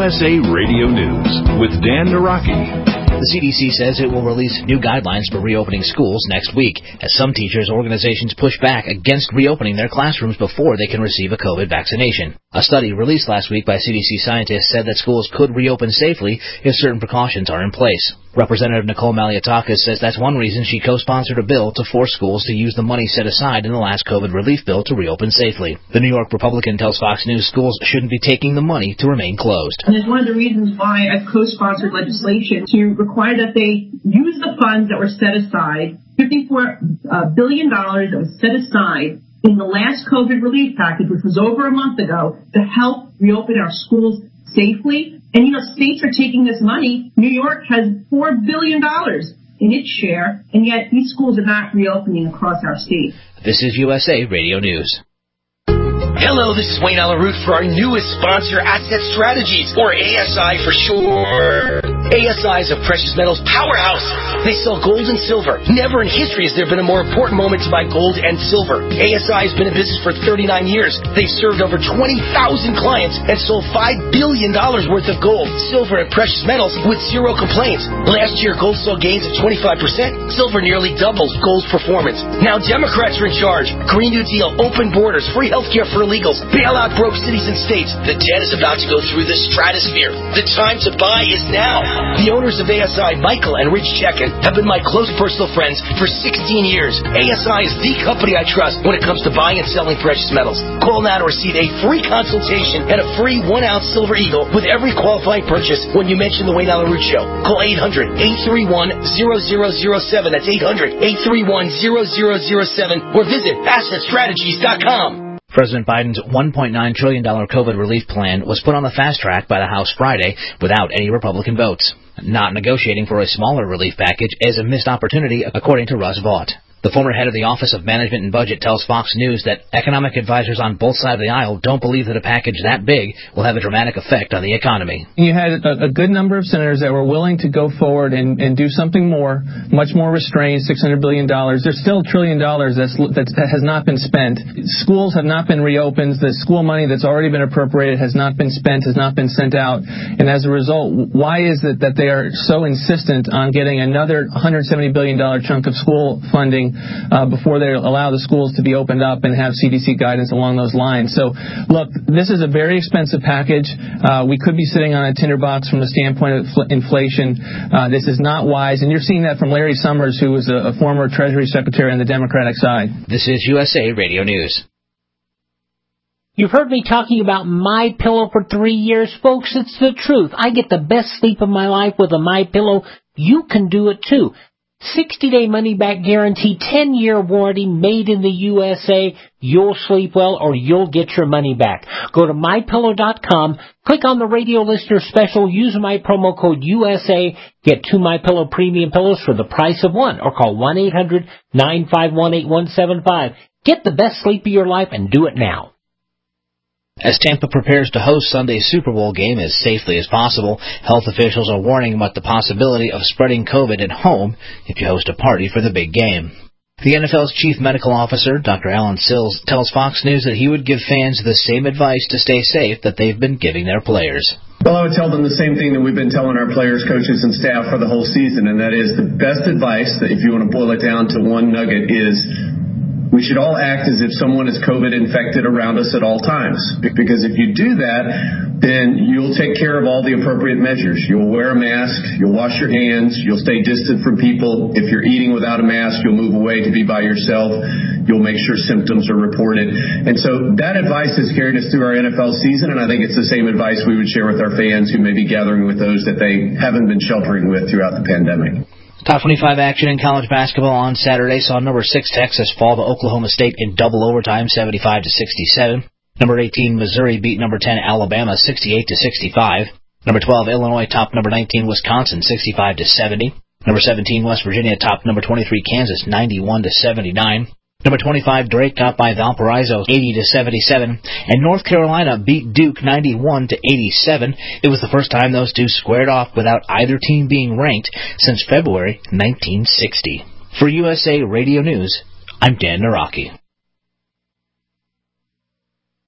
USA Radio News with Dan Naraki. The CDC says it will release new guidelines for reopening schools next week, as some teachers' organizations push back against reopening their classrooms before they can receive a COVID vaccination. A study released last week by CDC scientists said that schools could reopen safely if certain precautions are in place. Representative Nicole Malliotakis says that's one reason she co-sponsored a bill to force schools to use the money set aside in the last COVID relief bill to reopen safely. The New York Republican tells Fox News schools shouldn't be taking the money to remain closed. And it's one of the reasons why I've co-sponsored legislation to require that they use the funds that were set aside, $54 billion that was set aside in the last COVID relief package, which was over a month ago, to help reopen our schools safely. And, states are taking this money. New York has $4 billion in its share, and yet these schools are not reopening across our state. This is USA Radio News. Hello, this is Wayne Alaroot for our newest sponsor, Asset Strategies, or ASI for short. ASI is a precious metals powerhouse. They sell gold and silver. Never in history has there been a more important moment to buy gold and silver. ASI has been in business for 39 years. They've served over 20,000 clients and sold $5 billion worth of gold, silver, and precious metals with zero complaints. Last year, gold saw gains of 25%. Silver nearly doubles gold's performance. Now Democrats are in charge. Green New Deal, open borders, free health care for illegals, bail out broke cities and states. The debt is about to go through the stratosphere. The time to buy is now. The owners of ASI, Michael and Rich Chekin, have been my close personal friends for 16 years. ASI is the company I trust when it comes to buying and selling precious metals. Call now to receive a free consultation and a free 1-ounce Silver Eagle with every qualifying purchase when you mention the Wayne Alaroot Show. Call 800-831-0007. That's 800-831-0007 or visit AssetStrategies.com. President Biden's $1.9 trillion COVID relief plan was put on the fast track by the House Friday without any Republican votes. Not negotiating for a smaller relief package is a missed opportunity, according to Russ Vought. The former head of the Office of Management and Budget tells Fox News that economic advisors on both sides of the aisle don't believe that a package that big will have a dramatic effect on the economy. You had a good number of senators that were willing to go forward and do something more, much more restrained, $600 billion. There's still $1 trillion that has not been spent. Schools have not been reopened. The school money that's already been appropriated has not been spent, has not been sent out. And as a result, why is it that they are so insistent on getting another $170 billion chunk of school funding before they allow the schools to be opened up and have CDC guidance along those lines? So, look, this is a very expensive package. We could be sitting on a tinderbox from the standpoint of inflation. This is not wise, and you're seeing that from Larry Summers, who was a former Treasury Secretary on the Democratic side. This is USA Radio News. You've heard me talking about MyPillow for 3 years, folks. It's the truth. I get the best sleep of my life with a MyPillow. You can do it too. 60-day money-back guarantee, 10-year warranty, made in the USA. You'll sleep well or you'll get your money back. Go to MyPillow.com, click on the radio listener special, use my promo code USA, get 2 MyPillow premium pillows for the price of one, or call 1-800-951-8175. Get the best sleep of your life and do it now. As Tampa prepares to host Sunday's Super Bowl game as safely as possible, health officials are warning about the possibility of spreading COVID at home if you host a party for the big game. The NFL's chief medical officer, Dr. Alan Sills, tells Fox News that he would give fans the same advice to stay safe that they've been giving their players. Well, I would tell them the same thing that we've been telling our players, coaches, and staff for the whole season, and that is the best advice, that if you want to boil it down to one nugget, is we should all act as if someone is COVID infected around us at all times. Because if you do that, then you'll take care of all the appropriate measures. You'll wear a mask, you'll wash your hands, you'll stay distant from people. If you're eating without a mask, you'll move away to be by yourself. You'll make sure symptoms are reported. And so that advice has carried us through our NFL season, and I think it's the same advice we would share with our fans who may be gathering with those that they haven't been sheltering with throughout the pandemic. Top 25 action in college basketball on Saturday saw number 6 Texas fall to Oklahoma State in double overtime, 75-67. Number 18 Missouri beat number 10 Alabama 68-65. Number 12 Illinois topped number 19 Wisconsin 65-70. Number 17 West Virginia topped number 23 Kansas 91-79. Number 25 Drake got by Valparaiso 80-77, and North Carolina beat Duke 91-87. It was the first time those two squared off without either team being ranked since February 1960. For USA Radio News, I'm Dan Naraki.